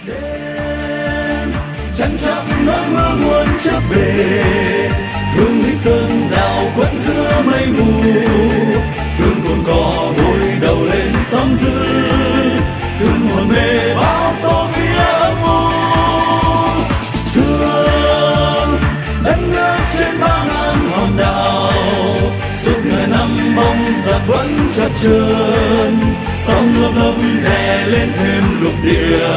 đêm chẳng chắc nỗi mưa muốn trở về, hương lý cơn đào quất giữa mây mù, hương cồn cỏ bồi đầu lên sóng dữ, hương hồn mê bao tố phía âm u. Thương đất nước trên 3.000 hòn đảo, suốt ngày năm bóng giặc vẫn chập chờn, sóng lấp lấp đè lên thêm lục địa.